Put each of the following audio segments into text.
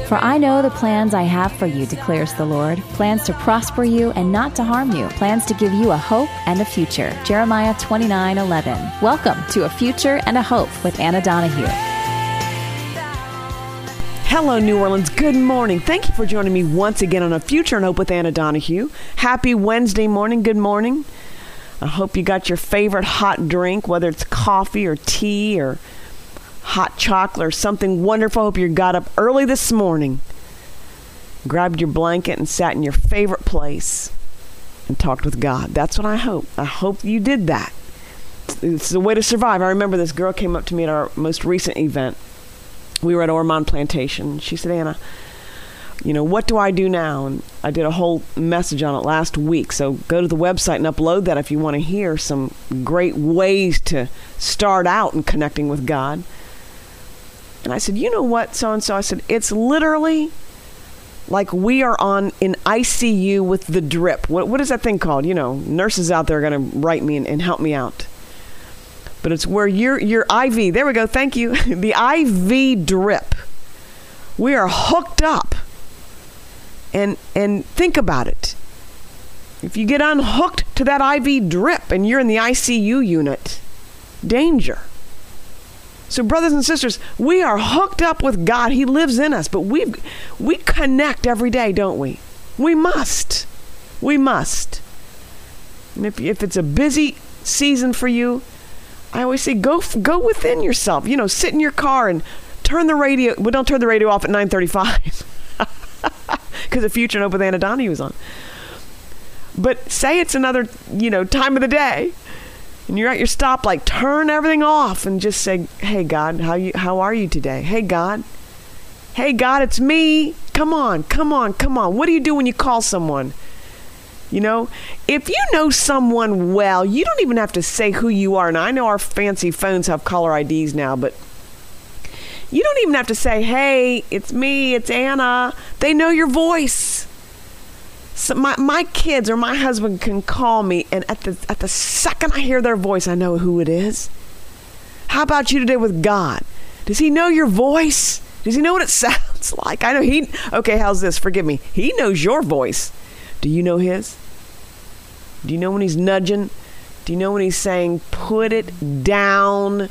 For I know the plans I have for you, declares the Lord, plans to prosper you and not to harm you, plans to give you a hope and a future. Jeremiah 29:11. Welcome to A Future and a Hope with Anna Donahue. Hello, New Orleans. Good morning. Thank you for joining me once again on A Future and Hope with Anna Donahue. Happy Wednesday morning. Good morning. I hope you got your favorite hot drink, whether it's coffee or tea or hot chocolate or something wonderful. I hope you got up early this morning, grabbed your blanket and sat in your favorite place and talked with God. That's what I hope. I hope you did that. It's the way to survive. I remember this girl came up to me at our most recent event. We were at Ormond Plantation. She said, Anna, what do I do now? And I did a whole message on it last week. So go to the website and upload that if you want to hear some great ways to start out in connecting with God. And I said, you know what, so-and-so? I said, it's literally like we are in ICU with the drip. What is that thing called? Nurses out there are going to write me and help me out. But it's where your IV, there we go, thank you, the IV drip. We are hooked up. And think about it. If you get unhooked to that IV drip and you're in the ICU unit, danger. So brothers and sisters, we are hooked up with God. He lives in us, but we connect every day, don't we? We must. We must. And if it's a busy season for you, I always say go within yourself. Sit in your car and turn the radio. Well, don't turn the radio off at 9:35 because The Future and Hope with Anna Donahue is on. But say it's another time of the day, and you're at your stoplight. Turn everything off and just say, "Hey God, how are you today? Hey God, it's me. Come on. What do you do when you call someone?" If you know someone well, you don't even have to say who you are. Now, I know our fancy phones have caller IDs now, but you don't even have to say, hey, it's me, it's Anna. They know your voice. So my kids or my husband can call me, and at the second I hear their voice, I know who it is. How about you today with God? Does he know your voice? Does he know what it sounds like? I know okay, how's this? Forgive me. He knows your voice. Do you know his? Do you know when he's nudging? Do you know when he's saying, put it down?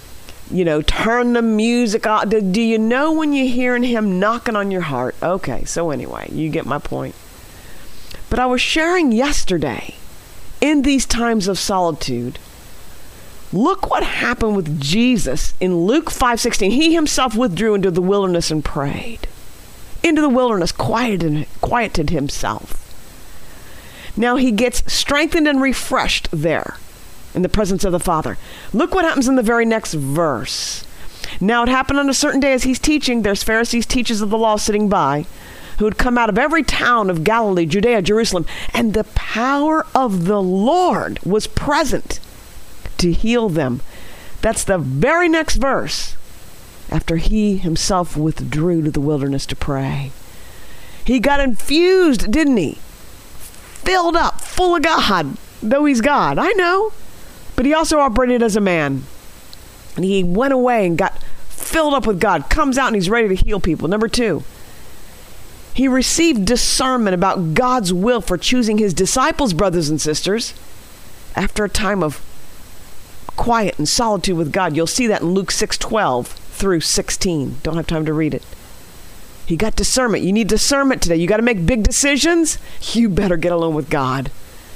Turn the music off. Do you know when you're hearing him knocking on your heart? Okay, so anyway, you get my point. But I was sharing yesterday, in these times of solitude, look what happened with Jesus in Luke 5:16. He himself withdrew into the wilderness and prayed. Into the wilderness, quieted himself. Now he gets strengthened and refreshed there in the presence of the Father. Look what happens in the very next verse. Now it happened on a certain day as he's teaching, there's Pharisees, teachers of the law sitting by, who had come out of every town of Galilee, Judea, Jerusalem, and the power of the Lord was present to heal them. That's the very next verse after he himself withdrew to the wilderness to pray. He got infused, didn't he? Filled up, full of God, though he's God. I know. But he also operated as a man. And he went away and got filled up with God. Comes out and he's ready to heal people. Number 2, he received discernment about God's will for choosing his disciples, brothers and sisters, after a time of quiet and solitude with God. You'll see that in Luke 6:12 through 16. Don't have time to read it. He got discernment. You need discernment today. You got to make big decisions. You better get alone with God.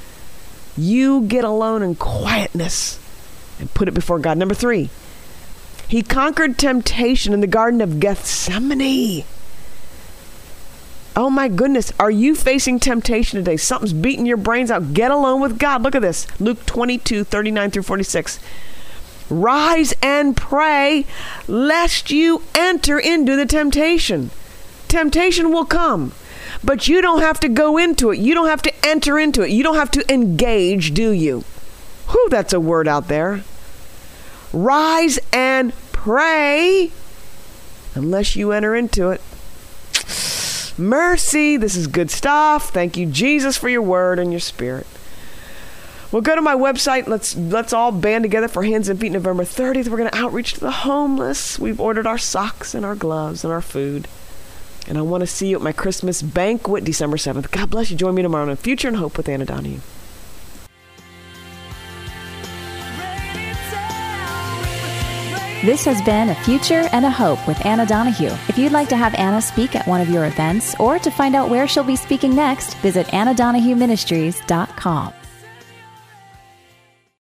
You get alone in quietness and put it before God. Number 3, he conquered temptation in the Garden of Gethsemane. Oh my goodness. Are you facing temptation today? Something's beating your brains out. Get alone with God. Look at this. Luke 22:39 through 46. Rise and pray lest you enter into the temptation. Temptation will come, but you don't have to go into it. You don't have to enter into it. You don't have to engage, do you? Whew, that's a word out there. Rise and pray unless you enter into it. Mercy, this is good stuff. Thank you, Jesus, for your word and your spirit. Well, go to my website. Let's all band together for Hands and Feet November 30th. We're going to outreach to the homeless. We've ordered our socks and our gloves and our food. And I want to see you at my Christmas banquet December 7th. God bless you. Join me tomorrow on Future and Hope with Anna Donahue. This has been A Future and a Hope with Anna Donahue. If you'd like to have Anna speak at one of your events or to find out where she'll be speaking next, visit AnnaDonahueMinistries.com.